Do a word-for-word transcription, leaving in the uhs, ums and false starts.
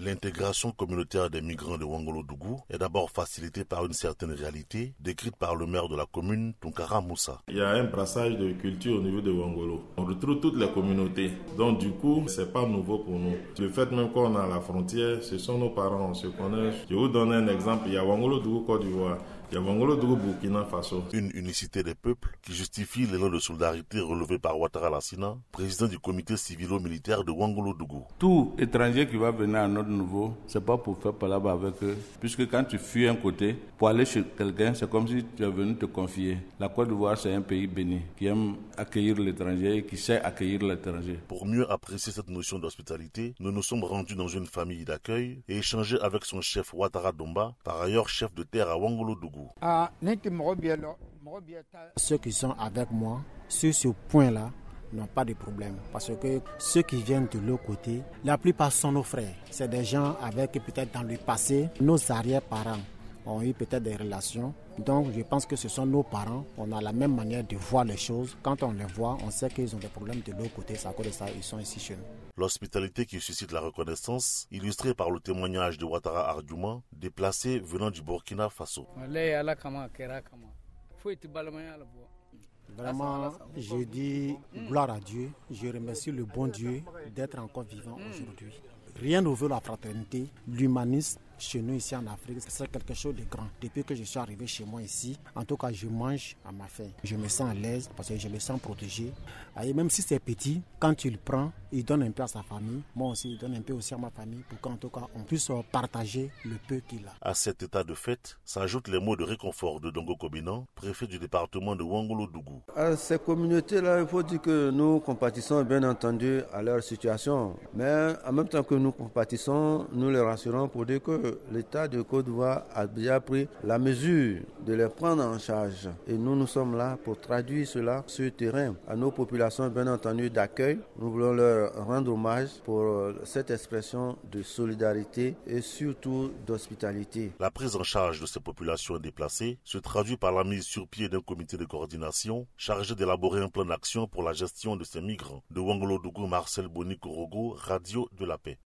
L'intégration communautaire des migrants de Ouangolodougou est d'abord facilitée par une certaine réalité décrite par le maire de la commune, Tunkara Moussa. Il y a un brassage de culture au niveau de Ouangolo. On retrouve toutes les communautés. Donc du coup, c'est pas nouveau pour nous. Le fait même qu'on a la frontière, ce sont nos parents, on se connaît. Je vais vous donner un exemple. Il y a Ouangolodougou, Côte d'Ivoire. Il y a Ouangolodougou, Burkina Faso. Une unicité des peuples qui justifie l'élan de solidarité relevé par Ouattara Lassina, président du comité civilo-militaire de Ouangolodougou. Tout étranger qui va venir à notre niveau, c'est pas pour faire palabre avec eux. Puisque quand tu fuis un côté, pour aller chez quelqu'un, c'est comme si tu es venu te confier. La Côte d'Ivoire, c'est un pays béni, qui aime accueillir l'étranger et qui sait accueillir l'étranger. Pour mieux apprécier cette notion d'hospitalité, nous nous sommes rendus dans une famille d'accueil et échangé avec son chef Ouattara Domba, par ailleurs chef de terre à Ouangolodougou. Ceux qui sont avec moi, sur ce point-là, n'ont pas de problème. Parce que ceux qui viennent de l'autre côté, la plupart sont nos frères. C'est des gens avec peut-être dans le passé, nos arrière-parents ont eu peut-être des relations. Donc je pense que ce sont nos parents. On a la même manière de voir les choses. Quand on les voit, on sait qu'ils ont des problèmes de l'autre côté. C'est à cause de ça ils sont ici chez nous. L'hospitalité qui suscite la reconnaissance, illustrée par le témoignage de Ouattara Ardouma, déplacé venant du Burkina Faso. Vraiment, je dis gloire à Dieu. Je remercie le bon Dieu d'être encore vivant aujourd'hui. Rien ne veut la fraternité, l'humanisme. Chez nous ici en Afrique, c'est quelque chose de grand. Depuis que je suis arrivé chez moi ici, en tout cas, je mange à ma faim. Je me sens à l'aise parce que je me sens protégé. Et même si c'est petit, quand tu le prends, il donne un peu à sa famille. Moi aussi, il donne un peu aussi à ma famille pour qu'en tout cas, on puisse partager le peu qu'il a. À cet état de fait, s'ajoutent les mots de réconfort de Dongo Kobinan, préfet du département de Ouangolodougou. À ces communautés-là, il faut dire que nous compatissons bien entendu à leur situation. Mais en même temps que nous compatissons, nous les rassurons pour dire que l'État de Côte d'Ivoire a déjà pris la mesure de les prendre en charge. Et nous, nous sommes là pour traduire cela sur le terrain. À nos populations, bien entendu, d'accueil, nous voulons leur rendre hommage pour cette expression de solidarité et surtout d'hospitalité. La prise en charge de ces populations déplacées se traduit par la mise sur pied d'un comité de coordination chargé d'élaborer un plan d'action pour la gestion de ces migrants. De Ouangolodougou, Marcel Boni Korogo, Radio de la Paix.